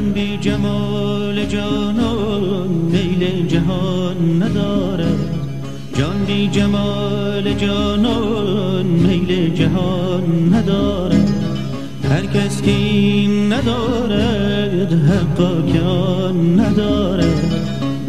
جان بی جمال جانان میل جهان ندارد، جان بی جمال جانان میل جهان ندارد. هر کس که این ندارد حقا که آن ندارد.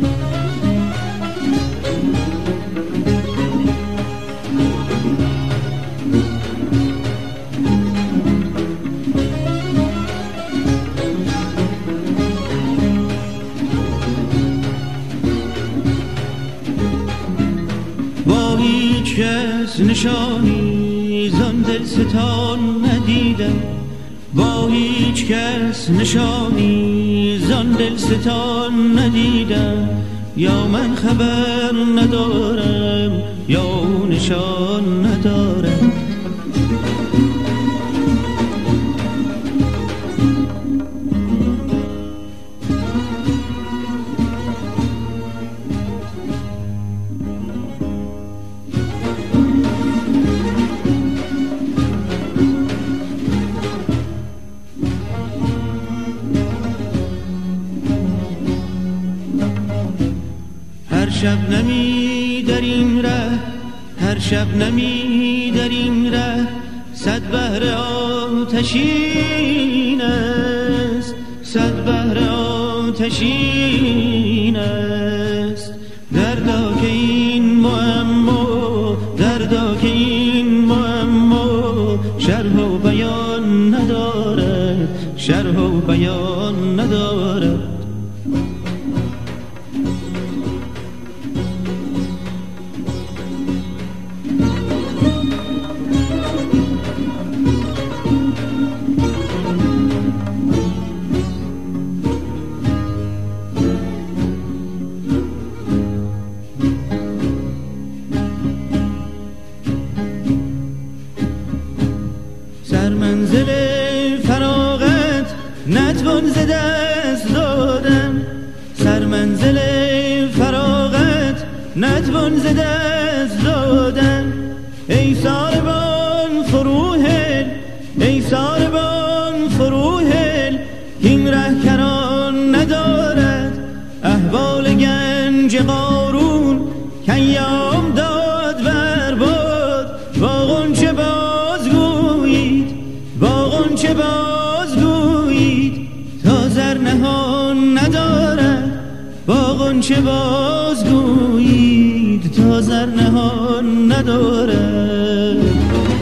با هیچ کس نشانی زان دلستان ندیدم، با هیچ کس نشانی زان دلستان ندیدم. یا من خبر ندارم یا او نشان ندارم. هر شب نمی در این ره، هر شب نمی در این ره، صد بهر آتشین است، صد بهر آتشین است. دردا که این معما، دردا که این معما شرح و بیان ندارد، شرح و بیان ندارد. سرمنزل فراغت نتوان ز دست دادن، سرمنزل فراغت نتوان ز دست دادن. ای ساربان فروهل، ای ساربان فروهل، این ره کران ندارد. احوال گنج قارون کایام داد برباد. با غنچه بازگویید، با غنچه بازگویید، تا زر نهان ندارد. با غنچه بازگویید، تا زر نهان ندارد.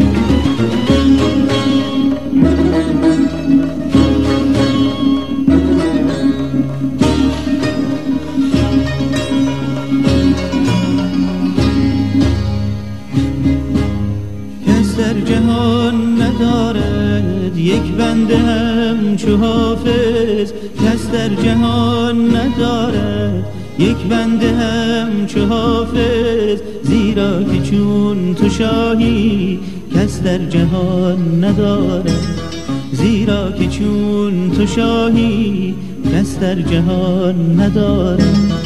در جهان ندارد یک بنده همچو حافظ، کس در جهان ندارد یک بنده همچو حافظ. زیرا که چون تو شاهی کس در جهان ندارد، زیرا که چون تو شاهی کس در جهان ندارد.